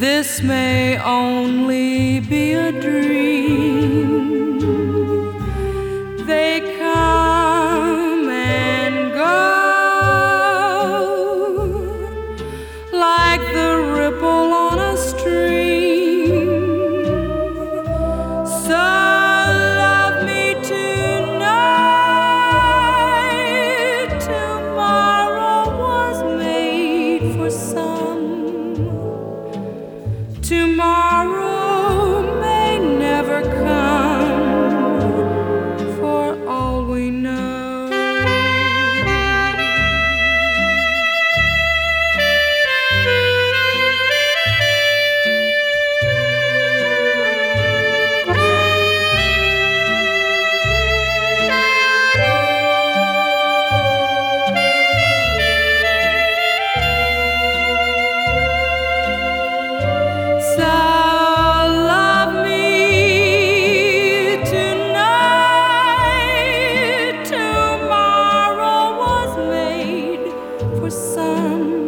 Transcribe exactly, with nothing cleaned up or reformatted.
This may only be a dream. They come and go like the ripple on a stream. So love me tonight. Tomorrow was made for some. Tomorrow may never come, for all we know. So some